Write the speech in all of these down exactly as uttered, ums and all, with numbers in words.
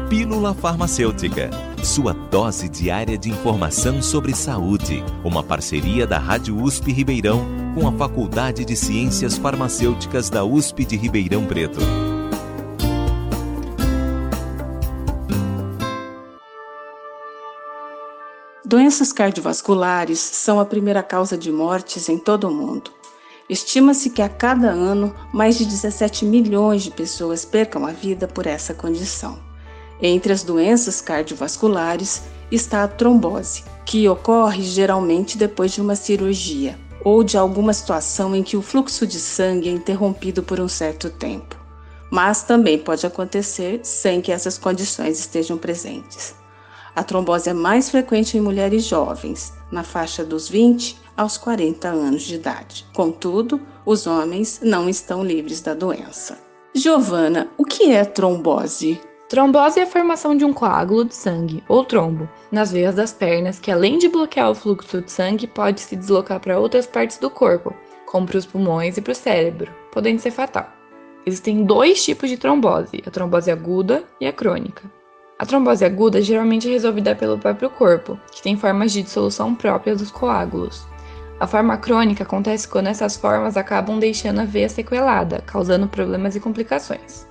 Pílula Farmacêutica, sua dose diária de informação sobre saúde. Uma parceria da Rádio U S P Ribeirão com a Faculdade de Ciências Farmacêuticas da U S P de Ribeirão Preto. Doenças cardiovasculares são a primeira causa de mortes em todo o mundo. Estima-se que a cada ano, mais de dezessete milhões de pessoas percam a vida por essa condição. Entre as doenças cardiovasculares está a trombose, que ocorre geralmente depois de uma cirurgia ou de alguma situação em que o fluxo de sangue é interrompido por um certo tempo. Mas também pode acontecer sem que essas condições estejam presentes. A trombose é mais frequente em mulheres jovens, na faixa dos vinte aos quarenta anos de idade. Contudo, os homens não estão livres da doença. Giovana, o que é trombose? Trombose é a formação de um coágulo de sangue, ou trombo, nas veias das pernas, que além de bloquear o fluxo de sangue, pode se deslocar para outras partes do corpo, como para os pulmões e para o cérebro, podendo ser fatal. Existem dois tipos de trombose, a trombose aguda e a crônica. A trombose aguda geralmente é resolvida pelo próprio corpo, que tem formas de dissolução próprias dos coágulos. A forma crônica acontece quando essas formas acabam deixando a veia sequelada, causando problemas e complicações.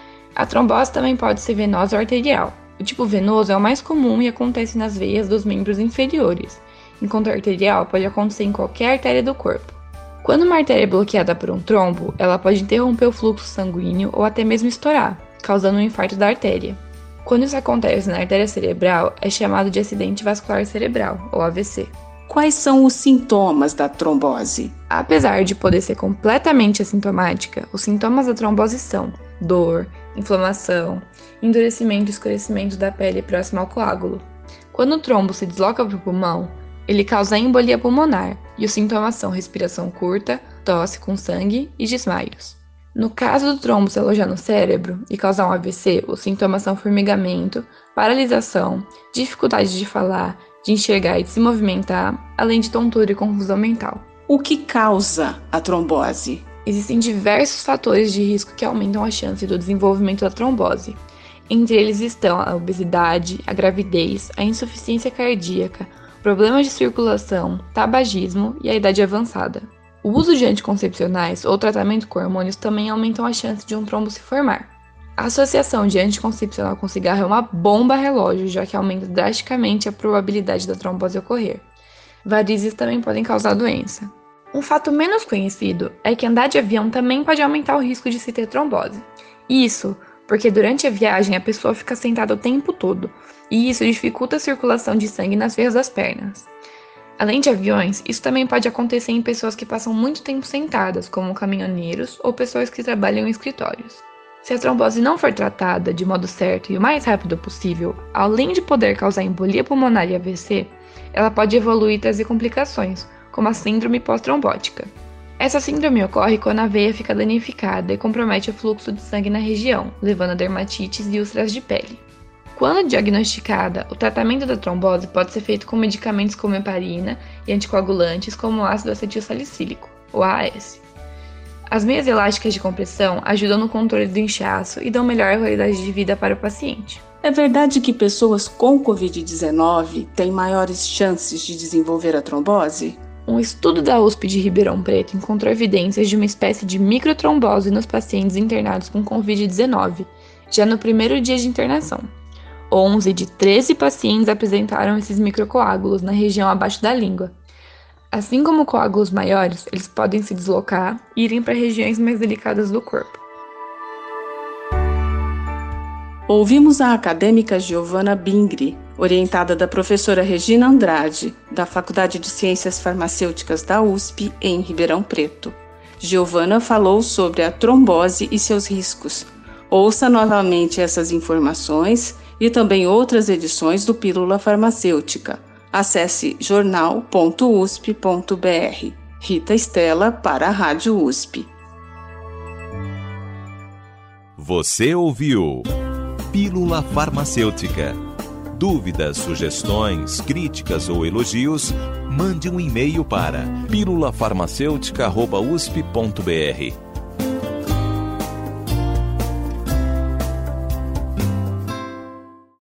A trombose também pode ser venosa ou arterial. O tipo venoso é o mais comum e acontece nas veias dos membros inferiores, enquanto a arterial pode acontecer em qualquer artéria do corpo. Quando uma artéria é bloqueada por um trombo, ela pode interromper o fluxo sanguíneo ou até mesmo estourar, causando um infarto da artéria. Quando isso acontece na artéria cerebral, é chamado de acidente vascular cerebral, ou A V C. Quais são os sintomas da trombose? Apesar de poder ser completamente assintomática, os sintomas da trombose são dor, inflamação, endurecimento e escurecimento da pele próxima ao coágulo. Quando o trombo se desloca para o pulmão, ele causa embolia pulmonar e os sintomas são respiração curta, tosse com sangue e desmaios. No caso do trombo se alojar no cérebro e causar um A V C, os sintomas são formigamento, paralisação, dificuldade de falar, de enxergar e de se movimentar, além de tontura e confusão mental. O que causa a trombose? Existem diversos fatores de risco que aumentam a chance do desenvolvimento da trombose. Entre eles estão a obesidade, a gravidez, a insuficiência cardíaca, problemas de circulação, tabagismo e a idade avançada. O uso de anticoncepcionais ou tratamento com hormônios também aumentam a chance de um trombo se formar. A associação de anticoncepcional com cigarro é uma bomba relógio, já que aumenta drasticamente a probabilidade da trombose ocorrer. Varizes também podem causar a doença. Um fato menos conhecido é que andar de avião também pode aumentar o risco de se ter trombose. Isso porque durante a viagem a pessoa fica sentada o tempo todo, e isso dificulta a circulação de sangue nas veias das pernas. Além de aviões, isso também pode acontecer em pessoas que passam muito tempo sentadas, como caminhoneiros ou pessoas que trabalham em escritórios. Se a trombose não for tratada de modo certo e o mais rápido possível, além de poder causar embolia pulmonar e A V C, ela pode evoluir e trazer complicações, como a síndrome pós-trombótica. Essa síndrome ocorre quando a veia fica danificada e compromete o fluxo de sangue na região, levando a dermatites e úlceras de pele. Quando diagnosticada, o tratamento da trombose pode ser feito com medicamentos como heparina e anticoagulantes como o ácido acetilsalicílico, ou A A S. As meias elásticas de compressão ajudam no controle do inchaço e dão melhor qualidade de vida para o paciente. É verdade que pessoas com covid dezenove têm maiores chances de desenvolver a trombose? Um estudo da U S P de Ribeirão Preto encontrou evidências de uma espécie de microtrombose nos pacientes internados com covid dezenove, já no primeiro dia de internação. onze de treze pacientes apresentaram esses microcoágulos na região abaixo da língua. Assim como coágulos maiores, eles podem se deslocar e irem para regiões mais delicadas do corpo. Ouvimos a acadêmica Giovana Bingri, orientada da professora Regina Andrade, da Faculdade de Ciências Farmacêuticas da U S P em Ribeirão Preto. Giovana falou sobre a trombose e seus riscos. Ouça novamente essas informações e também outras edições do Pílula Farmacêutica. Acesse jornal ponto u s p ponto b r. Rita Estela para a Rádio U S P. Você ouviu Pílula Farmacêutica. Dúvidas, sugestões, críticas ou elogios, mande um e-mail para pílula farmacêutica arroba u s p ponto b r.